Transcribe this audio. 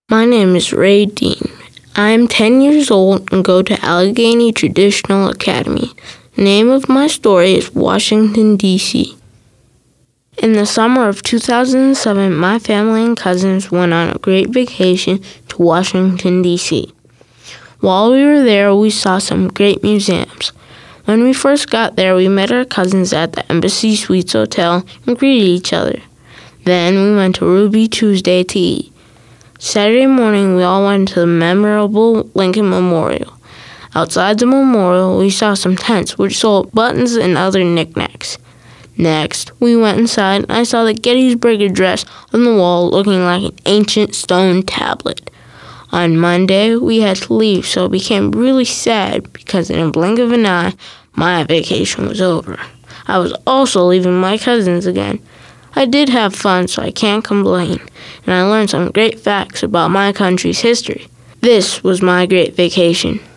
My name is Ray Dean. I am 10 years old and go to Allegheny Traditional Academy. The name of my story is Washington, D.C. In the summer of 2007, my family and cousins went on a great vacation to Washington, D.C. While we were there, we saw some great museums. When we first got there, we met our cousins at the Embassy Suites Hotel and greeted each other. Then we went to Ruby Tuesday to eat. Saturday morning, we all went to the memorable Lincoln Memorial. Outside the memorial, we saw some tents which sold buttons and other knickknacks. Next, we went inside and I saw the Gettysburg Address on the wall looking like an ancient stone tablet. On Monday, we had to leave, so it became really sad because in a blink of an eye, my vacation was over. I was also leaving my cousins again. I did have fun, so I can't complain, and I learned some great facts about my country's history. This was my great vacation.